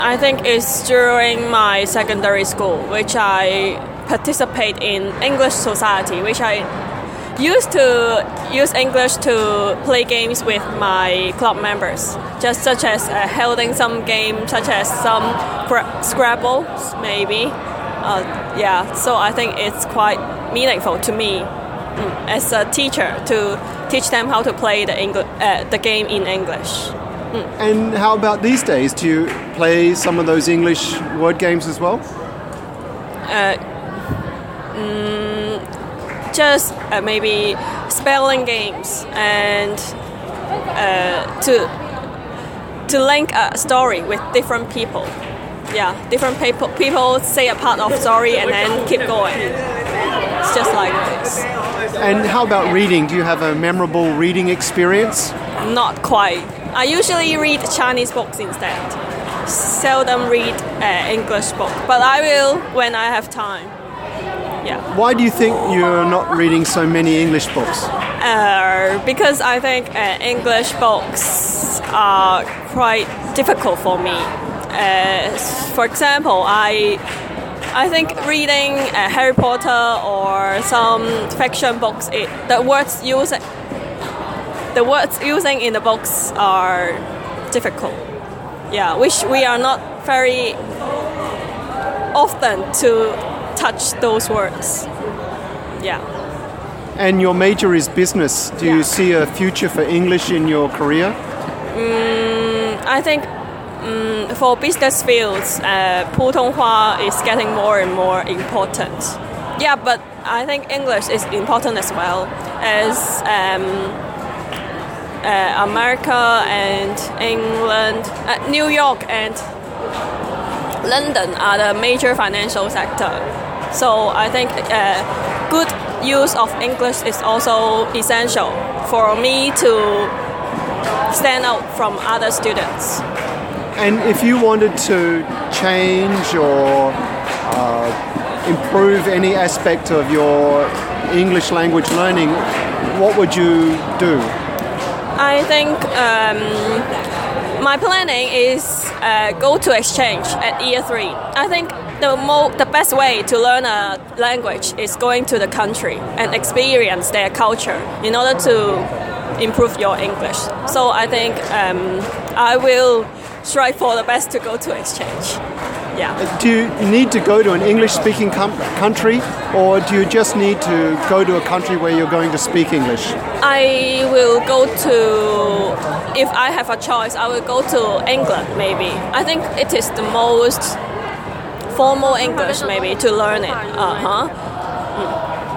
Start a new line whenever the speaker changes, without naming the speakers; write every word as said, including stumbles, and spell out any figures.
I think it's during my secondary school, which I participate in English Society, which I used to use English to play games with my club members, just such as uh, holding some game, such as some gra- Scrabble, maybe. Uh, yeah, so I think it's quite meaningful to me mm, as a teacher to teach them how to play the Engl- uh, the game in English.
Mm. And how about these days? Do you play some of those English word games as well?
Uh, mm, just uh, maybe spelling games and uh, to to link a story with different people. Yeah, different people people say a part of story and then keep going. It's just like this.
And how about reading? Do you have a memorable reading experience?
Not quite. I usually read Chinese books instead. Seldom read uh, English book, but I will when I have time. Yeah.
Why do you think you're not reading so many English books?
Uh, because I think uh, English books are quite difficult for me. Uh, for example, I I think reading uh, Harry Potter or some fiction books, it, the words used the words using in the books are difficult. Yeah, which we are not very often to touch those words. Yeah.
And your major is business. Do
yeah.
you see a future for English in your career?
Mm, I think um, for business fields, uh, 普通话 is getting more and more important. Yeah, but I think English is important as well, as um, uh, America and England, uh, New York and London are the major financial sector. So I think uh, good use of English is also essential for me to stand out from other students.
And if you wanted to change or uh, improve any aspect of your English language learning, what would you do?
I think um, my planning is uh, go to exchange at year three. I think the mo- the best way to learn a language is going to the country and experience their culture in order to improve your English. So I think um, I will strive for the best to go to exchange. Yeah.
Do you need to go to an English-speaking com- country, or do you just need to go to a country where you're going to speak English?
I will go to, if I have a choice, I will go to England maybe. I think it is the most formal English maybe to learn it. Uh-huh. Mm.